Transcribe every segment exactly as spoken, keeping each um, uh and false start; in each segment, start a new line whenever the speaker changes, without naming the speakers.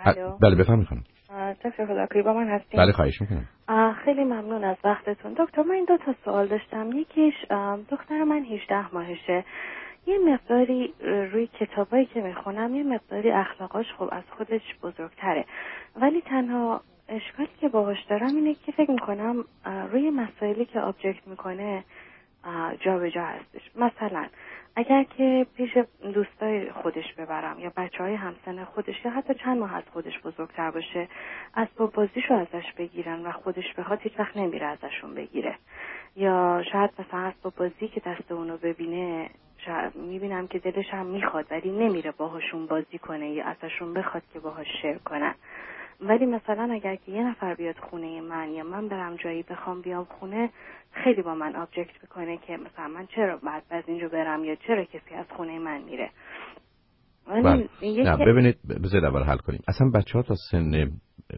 الو.
بله بفرمایید خانم.
دکتر خداکویی با من هستین؟
بله خواهش میکنم.
خیلی ممنون از وقتتون دکتر. من دو تا سوال داشتم. یکیش دختر من هجده ماهشه، یه مقداری روی کتابایی که میخونم یه مقداری اخلاقاش خب از خودش بزرگتره، ولی تنها اشکالی که باهاش دارم اینه که فکر میکنم روی مسائلی که آبجکت میکنه جا به جا هستش. مثلا اگر که پیش دوستای خودش ببرم یا بچهای همسن خودش یا حتی چند ماه از خودش بزرگتر باشه، اسباب بازیشو ازش بگیرن و خودش بخواد هیچ وقت نمیره ازشون بگیره. یا شاید مثلا اسباب بازی که دست اونو ببینه میبینم که دلش هم میخواد ولی نمیره باهاشون بازی کنه یا ازشون بخواد که باهاش شیر کنن. ولی مثلا اگر که یه نفر بیاد خونه من یا من برم جایی بخوام بیام خونه، خیلی با من آبجکت میکنه که مثلا من چرا بعد از اینجا برم یا چرا کسی از خونه من میره.
بله. نه ببینید بذارید اول حل کنیم. اصلا بچه‌ها تا سن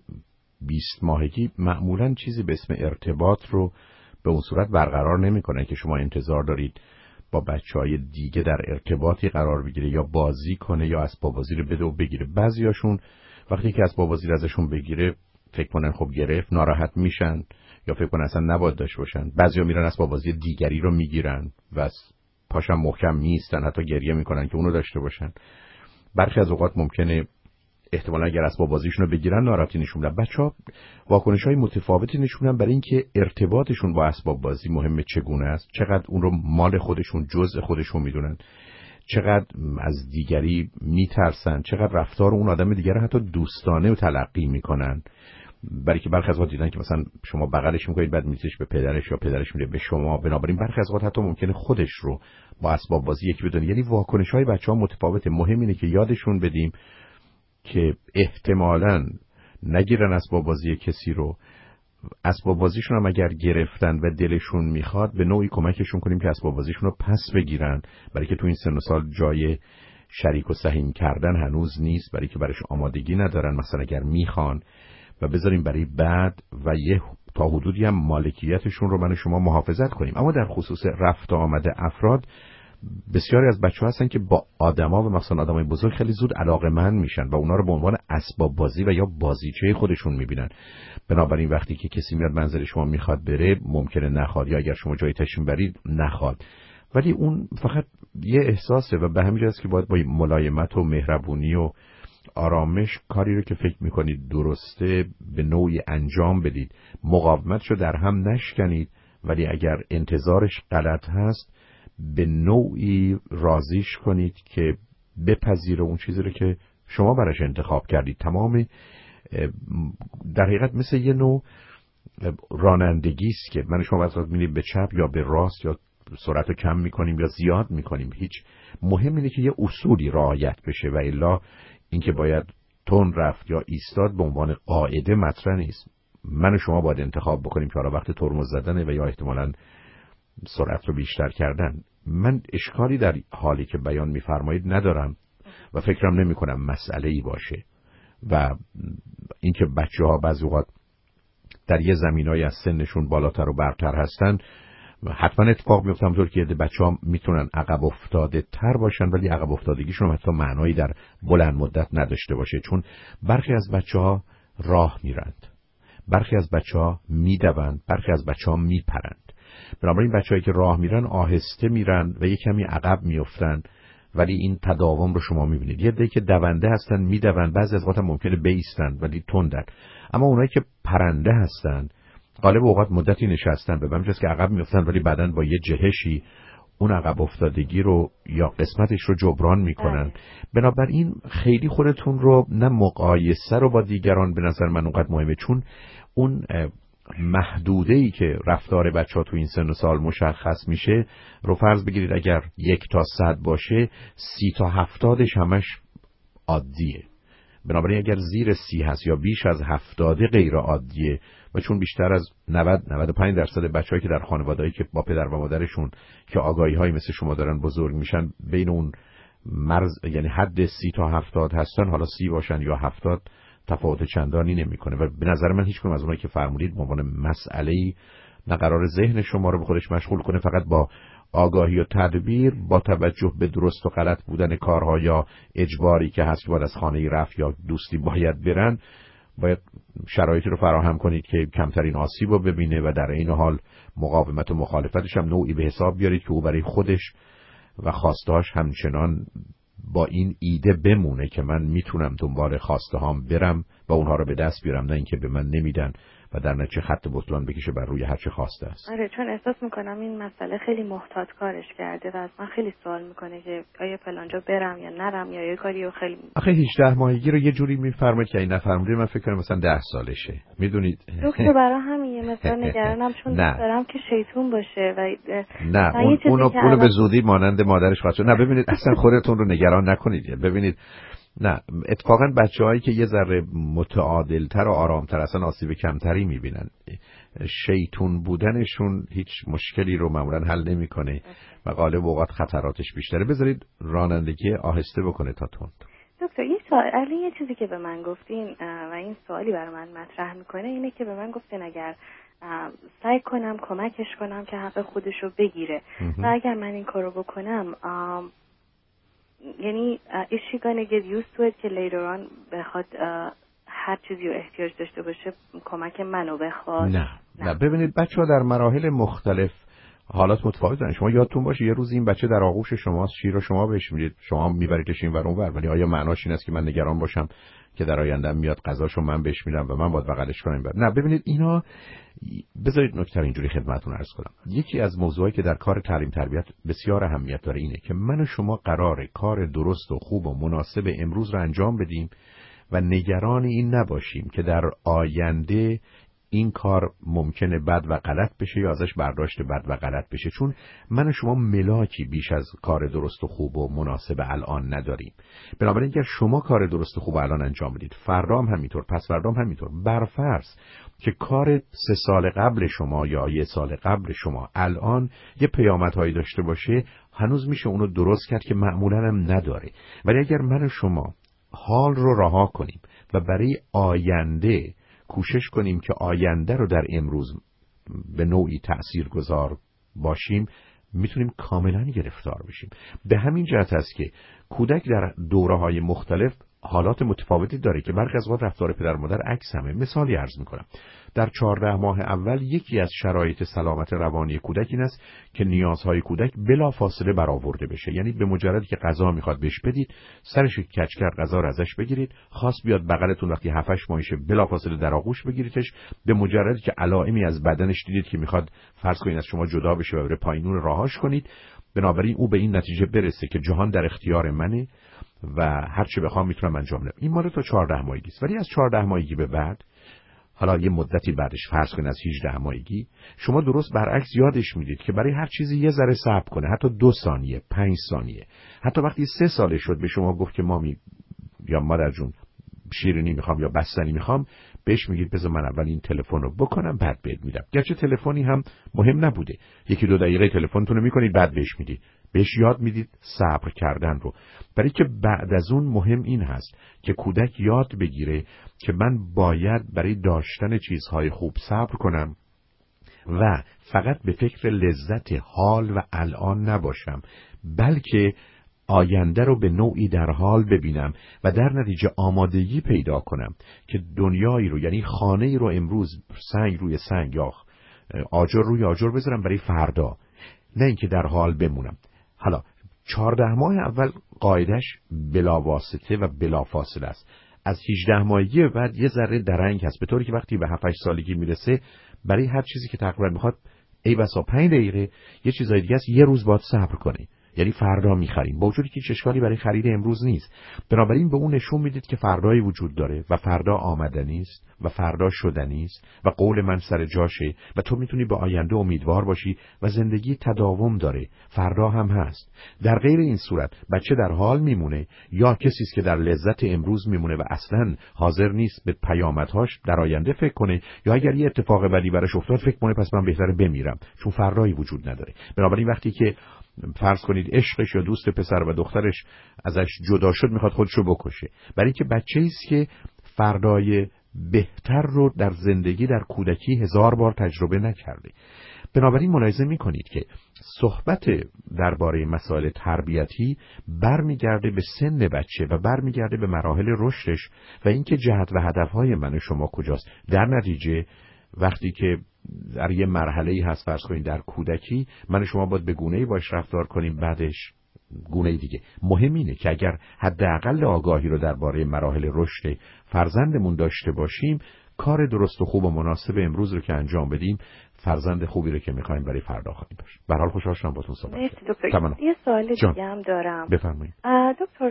بیست ماهگی معمولا چیزی به اسم ارتباط رو به اون صورت برقرار نمی‌کنن که شما انتظار دارید با بچهای دیگه در ارتباطی قرار بگیره یا بازی کنه یا اسباب بازی رو بده و بگیره. بعضیاشون وقتی که اسباب بازی رو ازشون بگیره فکر کنن خب گرفت، ناراحت میشن یا فکر کنن اصلا نباید داشته باشن. بعضیا میرن اسباب بازی دیگری رو میگیرن و پاشم محکم میستن، حتی گریه میکنن که اونو داشته باشن. برخی از اوقات ممکنه احتمالاً اگر اسباب بازیشون رو بگیرن ناراحتی نشون بدن. بچه‌ها واکنش‌های متفاوتی نشون میدن برای اینکه ارتباطشون با اسباب بازی مهمه چگونه است، چقدر اون رو مال خودشون جزء خودشون میدونن، چقدر از دیگری میترسن، چقدر رفتار اون آدم دیگر رو حتی دوستانه و تلقی میکنن. برای که برخی از اوقات دیدن که مثلا شما بغلش میکنید بعد میتیش به پدرش یا پدرش میره به شما، بنابراین برخی از اوقات حتی ممکنه خودش رو با اسباب بازی یکی بدونه. یعنی واکنش‌های بچه‌ها متفاوته. مهم اینه که یادشون بدیم که احتمالاً نگیرن اسباب بازی کسی رو. اسباب بازیشون هم اگر گرفتن و دلشون میخواد به نوعی کمکشون کنیم که اسباب بازیشون رو پس بگیرن، برای که تو این سن و سال جای شریک و سهیم کردن هنوز نیست، برای که برایش آمادگی ندارن. مثلا اگر میخوان و بذاریم برای بعد و یه تا حدودی هم مالکیتشون رو من شما محافظت کنیم. اما در خصوص رفت آمد افراد بسیاری از بچه‌ها هستن که با آدما و مثلا آدمای بزرگ خیلی زود علاقه‌مند میشن و اونا رو به عنوان اسباب بازی و یا بازیچه خودشون میبینن. بنابراین وقتی که کسی میاد منزل شما میخواد بره ممکنه نخواد، یا اگر شما جایی تشریف برید نخواد، ولی اون فقط یه احساسه و به همین جاست که باید با ملایمت و مهربونی و آرامش کاری رو که فکر میکنید درسته به نوعی انجام بدید. مقاومتشو در هم نشکنید، ولی اگر انتظارش غلط هست به نوعی راضیش کنید که بپذیره اون چیزی رو که شما براش انتخاب کردید. تمام در حقیقت مثل یه نوع رانندگی است که من شما وقتی میریم به چپ یا به راست یا سرعت رو کم میکنیم یا زیاد میکنیم، هیچ مهم اینه که یه اصولی رعایت بشه و الا اینکه باید تون رفت یا ایستاد به عنوان قاعده مطرح نیست. من و شما باید انتخاب بکنیم که حالا وقت ترمز زدنه و یا احتمالاً سرعت رو بیشتر کردن. من اشکالی در حالی که بیان میفرمایید ندارم و فکرم نمی کنم مسئله ای باشه و اینکه بچه ها بعضی اوقات در یه زمینای از سنشون بالاتر و برتر هستن حتما اتفاق میفته، همونطور که بچه ها میتونن عقب افتاده تر باشن ولی عقب افتادگیشون حتی معنایی در بلند مدت نداشته باشه، چون برخی از بچه ها راه میرند، برخی از بچه ها میدوند، برخی از بچه ها میپرند. بنابراین بچه‌هایی که راه میرن آهسته میرن و یک کمی عقب میافتن، ولی این تداوم رو شما میبینید. یه عده‌ای که دونده هستن میدوند، بعضی از وقتا ممکنه بیستن ولی تندن. اما اونایی که پرنده هستن غالب اوقات مدتی نشستن به همین که عقب میافتن ولی بعدن با یه جهشی اون عقب افتادگی رو یا قسمتش رو جبران میکنن. بنابراین خیلی خودتون رو نه مقایسه رو با دیگران به نظر من اونقدر مهمه، چون اون محدوده‌ای که رفتار بچه‌ها تو این سن و سال مشخص میشه رو فرض بگیرید اگر یک تا صد باشه سی تا هفتادش همش عادیه. بنابراین اگر زیر سی هست یا بیش از هفتاده غیر عادیه و چون بیشتر از نود نود و پنج درصد بچه‌هایی که در خانواده‌ای که با پدر و مادرشون که آگاهی‌هایی مثل شما دارن بزرگ میشن بین اون مرز یعنی حد سی تا هفتاد هستن، حالا سی باشن یا هفتاد تفاوت چندانی نمیکنه و به نظر من هیچ کدوم از اونایی که فرمودید به عنوان مسئله‌ای نه قرار ذهن شما رو به خودش مشغول کنه، فقط با آگاهی و تدبیر با توجه به درست و غلط بودن کارها یا اجباری که هست باید از خانه رفت یا دوستی باید برن، باید شرایطی رو فراهم کنید که کمترین آسیب رو ببینه و در این حال مقاومت و مخالفتش هم نوعی به حساب بیارید که او برای خودش و خواستهاش همچنان با این ایده بمونه که من میتونم دنبال خواسته هام برم و اونها رو به دست بیارم، نه اینکه به من نمیدن و در نتیجه خط بطلان بکشه بر روی هر چه خواسته است.
آره، چون احساس میکنم این مسئله خیلی محتاط کارش کرده و از من خیلی سوال میکنه که آیا فلانجا برم یا نرم یا یه کاری رو خیلی
آخه هجده ماهگی رو یه جوری میفرمایید که این نفرموده من فکر کنم مثلا ده سالشه، میدونید
دکتر برای همین یه مثلا نگرانم چون دارم که شیطون باشه و
نه اون اونو, اونو به زودی مانند مادرش خواهد. نه ببینید اصلا خودتون رو نگران نکنید. ببینید نه اتفاقا بچه‌هایی که یه ذره متعادل‌تر و آرام‌تر اصلا آسیب کمتری می‌بینن، شیطون بودنشون هیچ مشکلی رو معمولاً حل نمی‌کنه و غالب اوقات خطراتش بیشتره. بذارید رانندگی آهسته بکنه تا تند.
دکتر یه سوال، یه چیزی که به من گفتین و این سوالی برای من مطرح می‌کنه اینه که به من گفتین اگر سعی کنم کمکش کنم که حق خودش رو بگیره و اگر من این کارو بکنم یعنی is she gonna get used to it که later on بخواد هر چیزی رو احتیاج داشته باشه کمک منو بخواد؟
نه نه, نه. ببینید بچه ها در مراحل مختلف حالات متفاوت دارن. شما یادتون باشه یه روز این بچه در آغوش شماست، شیر رو شما بهش میدید، شما میبریدش این ور اون ور، ولی آیا معناش این است که من نگران باشم که در آینده میاد غذاشو من بهش میدم و من باید بغلش کنم؟ نه ببینید اینا، بذارید نکته اینجوری خدمتتون عرض کنم. یکی از موضوعایی که در کار تعلیم تربیت بسیار اهمیت داره اینه که من و شما قراره کار درست و خوب و مناسب امروز رو انجام بدیم و نگران این نباشیم که در آینده این کار ممکنه بد و غلط بشه یا ازش برداشت بد و غلط بشه، چون من و شما ملاکی بیش از کار درست و خوب و مناسب الان نداریم. بنابراین اگر شما کار درست و خوب الان انجام بدید، فردا هم همینطور، پس فردا هم همینطور، برفرض که کار سه سال قبل شما یا یه سال قبل شما الان یه پیامدهایی داشته باشه، هنوز میشه اونو درست کرد که معمولاً هم نداره. ولی اگر من و شما حال رو رها کنیم و برای آینده کوشش کنیم که آینده رو در امروز به نوعی تأثیرگذار باشیم، میتونیم کاملا گرفتار بشیم. به همین جهت است که کودک در دوره‌های مختلف حالات متفاوتی داره که برخی از وقت رفتار پدر مادر عکس همه. مثالی عرض میکنم، در چهارده ماه اول یکی از شرایط سلامت روانی کودک این است که نیازهای کودک بلا فاصله برآورده بشه. یعنی به مجردی که غذا میخواد بهش بدید، سرش کج کرد غذا رو ازش بگیرید، خواست بیاد بغلتون وقتی هفت هشت ماهشه بلا فاصله در آغوش بگیریدش. به مجردی که علائمی از بدنش دیدید که میخواد فرض کنید از شما جدا بشه و بره پایینون راهاش کنید. بنابراین او به این نتیجه برسه که جهان در اختیار منه و هر چه بخوام میتونم انجام بدم. این مال تا چهارده ماهگی است. ولی از چهارده ماهگی به بعد، حالا یه مدتی بعدش فرض کنید از هجده ماهگی، شما درست برعکس یادش میدید که برای هر چیزی یه ذره صبر کنه، حتی دو ثانیه، پنج ثانیه. حتی وقتی سه سالش شد به شما گفت که مامی یا مادر جون شیرینی میخوام یا بستنی میخوام، بهش میگید بذار من اول این تلفن رو بکنم بعد بهت میدم. گرچه تلفنی هم مهم نبوده، یکی دو دقیقه تلفنتون رو میکنید بعد بهش میدید. بهش یاد میدید صبر کردن رو، برای که بعد از اون مهم این هست که کودک یاد بگیره که من باید برای داشتن چیزهای خوب صبر کنم و فقط به فکر لذت حال و الان نباشم، بلکه آینده رو به نوعی در حال ببینم و در نتیجه آمادگی پیدا کنم که دنیایی رو، یعنی خانه‌ای رو امروز سنگ روی سنگ یا آجر روی آجر بذارم برای فردا، نه اینکه در حال بمونم. حالا چهارده ماه اول قاعدش بلا واسطه و بلا فاصله است. از هجده ماهگی بعد یه ذره درنگ هست، به طوری که وقتی به هفت هشت سالگی میرسه برای هر چیزی که تقریبا میخواد ای بسا پنج دقیقه یه چیزای دیگه است، یه روز باید صبر کنه. یعنی فردا میخریم، با وجودی که هیچ اشکالی برای خرید امروز نیست. بنابراین به اون نشون میدید که فردایی وجود داره و فردا آمدنی است و فردا شدنی است و قول من سر جاشه و تو میتونی به آینده امیدوار باشی و زندگی تداوم داره، فردا هم هست. در غیر این صورت بچه در حال میمونه یا کسی است که در لذت امروز میمونه و اصلا حاضر نیست به پیامدهاش در آینده فکر کنه، یا اگر یه اتفاق بدی براش افتاد فکر کنه پس من بهتره بمیرم، چون فردایی وجود نداره. بنابراین وقتی که فرض کنید عشقش یا دوست پسر و دخترش ازش جدا شد میخواد خودشو بکشه، برای اینکه بچه‌ای است که فردای بهتر رو در زندگی در کودکی هزار بار تجربه نکرده. بنابراین ملاحظه میکنید که صحبت درباره مسائل تربیتی برمیگرده به سن بچه و برمیگرده به مراحل رشدش و اینکه جهت و هدفهای من و شما کجاست. در نتیجه وقتی که در یه مرحله‌ای هست، فرض کنید در کودکی، من و شما باید به گونه‌ای باش رفتار کنیم، بعدش گونه دیگه. مهم اینه که اگر حداقل آگاهی رو درباره مراحل رشد فرزندمون داشته باشیم، کار درست و خوب و مناسب امروز رو که انجام بدیم، فرزند خوبی رو که می‌خوایم برای فردا خواهیم داشت. به هر حال خوشحال شدم باهاتون صحبت
کردم. یه سوال دیگه هم دارم.
بفرمایید.
دکتر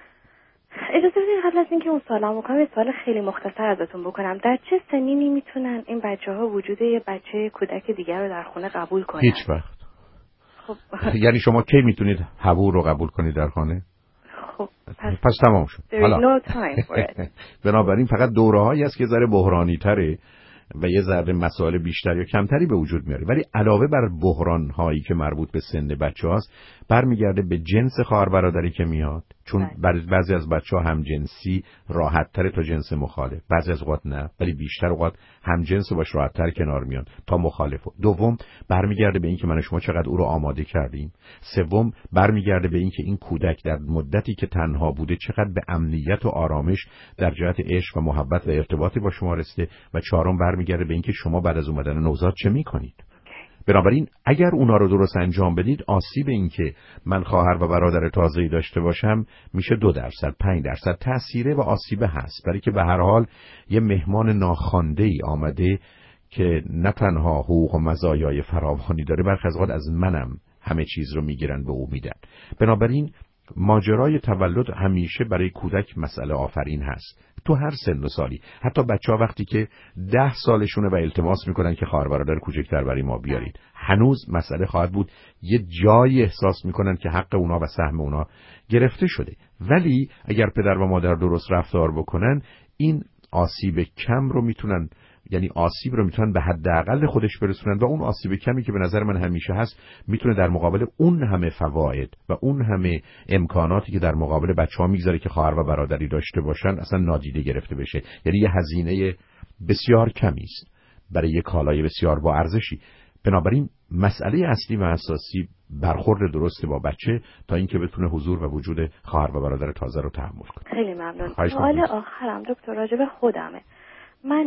اجازه بدید قبل از اینکه اون سوالم بکنم یه سوال خیلی مختصر ازتون بکنم. در چه سنینی میتونن این بچه‌ها وجود یه بچه کودک دیگر رو در خونه قبول کنن؟
هیچ وقت. خب یعنی شما کی میتونید حبور رو قبول کنید در خانه؟
خب
پس, پس تمام شد.
حالا
بنابراین فقط دوره‌هایی است که ذره بحرانی‌تره و یه ذره مسائل بیشتر یا کمتری به وجود میاره، ولی علاوه بر بحران هایی که مربوط به سن بچه‌هاست، برمیگرده به جنس خواهر برادری که میاد، چون بعضی از بچه‌ها هم جنسی راحت تره تا جنس مخالف، بعضی از اوقات نه، ولی بیشتر اوقات هم جنس باش راحت تر کنار میان تا مخالف. دوم برمیگرده به اینکه من و شما چقدر او رو آماده کردیم. سوم برمیگرده به اینکه این کودک در مدتی که تنها بوده چقدر به امنیت و آرامش در جهت عشق و محبت و ارتباطی با شما رسیده. و چهارم برمیگرده به اینکه شما بعد از اومدن نوزاد چه میکنید. بنابراین اگر اونا رو درست انجام بدید، آسیب این که من خواهر و برادر تازه‌ای داشته باشم میشه دو درصد، پنج درصد تأثیره و آسیب هست، برای که به هر حال یه مهمان ناخوانده‌ای آمده که نه تنها حقوق و مزایای فراوانی داره، بلکه از از منم همه چیز رو میگیرن به او میدن. بنابراین ماجرای تولد همیشه برای کودک مسئله آفرین هست، تو هر سن و سالی. حتی بچه‌ها وقتی که ده سالشونه و التماس میکنن که خواهر برادر کوچکتر برای ما بیارید، هنوز مسئله خواهد بود یه جایی احساس میکنن که حق اونا و سهم اونا گرفته شده. ولی اگر پدر و مادر درست رفتار بکنن، این آسیب کم رو میتونن، یعنی آسیب رو میتونن به حداقل خودش برسونن و اون آسیب کمی که به نظر من همیشه هست میتونه در مقابل اون همه فواید و اون همه امکاناتی که در مقابل بچه‌ها میگذاره که خواهر و برادری داشته باشن اصلا نادیده گرفته بشه. یعنی یه هزینه بسیار کمی است برای یه کالای بسیار با ارزشی. بنابراین مسئله اصلی و اساسی برخورد درست با بچه تا اینکه بتونه حضور و وجود خواهر و برادر تازه رو تحمل کنه.
خیلی ممنون. سوال آخرم دکتر راجع به خودمه. من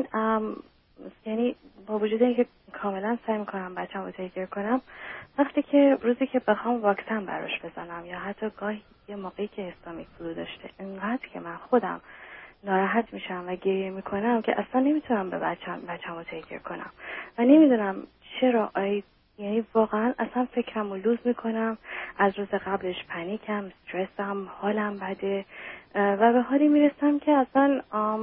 یعنی با وجود اینکه کاملا سعی میکنم بچه‌م رو تیکر کنم، وقتی که روزی که بخوام واکسن براش بزنم یا حتی گاهی یه موقعی که استامیک فلو داشته، اینقدر که من خودم ناراحت میشم و گریه میکنم که اصلا نمیتونم به بچه‌م بچه‌م رو تیکر کنم و نمیدونم چرا. آی یعنی واقعا اصلا فکرم رو لوز میکنم، از روز قبلش پنیکم، استرسم، حالم بده و به حالی میرسم که اصلا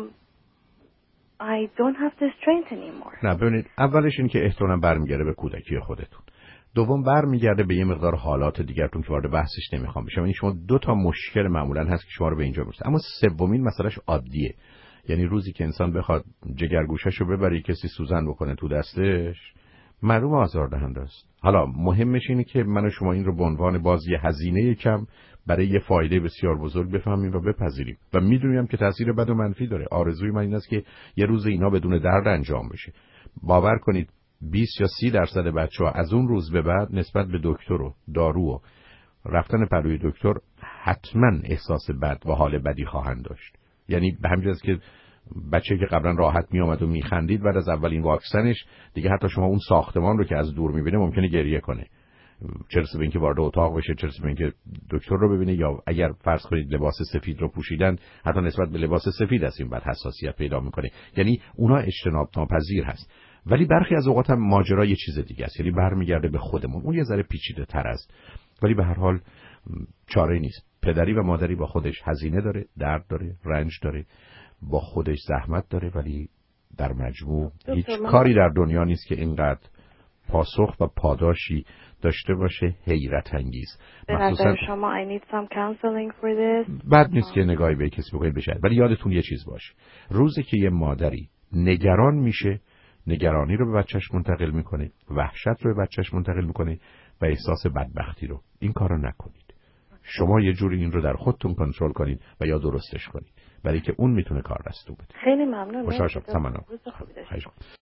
I don't have the strength anymore.
نه ببینید، اولش این که احتمالاً برمیگرده به کودکی خودتون. دوم برمیگرده به یه مقدار حالات دیگرتون که وارد بحثش نمیخوام بشم. این شما دو تا مشکل معمولاً هست که شما رو به اینجا میرسه. اما سومین مسئلهش عادیه. یعنی روزی که انسان بخواد جگرگوشه‌شو ببره کسی سوزن بکنه تو دستش، معلومه آزاردهنده است. حالا مهمش اینه که من و شما این رو به عنوان بازی هزینه کم برای یه فایده بسیار بزرگ بفهمیم و بپذیریم و میدونیم که تاثیر بد و منفی داره. آرزوی من این است که یه روز اینا بدون درد انجام بشه. باور کنید بیست یا سی درصد بچه‌ها از اون روز به بعد نسبت به دکتر و دارو و رفتن پلوی دکتر حتما احساس بد و حال بدی خواهند داشت. یعنی به همین جهت که بچه که قبلا راحت می اومد و میخندید، بعد از اولین واکسنش دیگه حتی شما اون ساختمان رو که از دور میبینه ممکنه گریه کنه، چه رسه به اینکه وارد اتاق بشه، چه رسه به اینکه دکتر رو ببینه، یا اگر فرض کنید لباس سفید رو پوشیدن حتی نسبت به لباس سفید از این بعد حساسیت پیدا میکنه. یعنی اونا اجتناب ناپذیر هست. ولی برخی از اوقات هم ماجرا یه چیز دیگه است، یعنی برمیگرده به خودمون. اون یه ذره پیچیده تر است، ولی به هر حال چاره نیست. پدری و مادری با خودش هزینه داره، درد داره، رنج داره، با خودش زحمت داره، ولی در مجموع هیچ کاری در دنیا نیست که اینقدر پاسخ و پاداشی داشته باشه حیرت انگیز.
مخصوصا شما I need some counseling for this.
بد نیست که نگاهی به کسی بکنید بشه، ولی یادتون یه چیز باشه، روزی که یه مادری نگران میشه، نگرانی رو به بچهش منتقل میکنه، وحشت رو به بچهش منتقل میکنه و احساس بدبختی رو. این کارو نکنید. شما یه جوری این رو در خودتون کنترل کنید و یا درستش کنید، برای که اون میتونه کار دستو بده.
خیلی ممنون.
خوشحال شدم.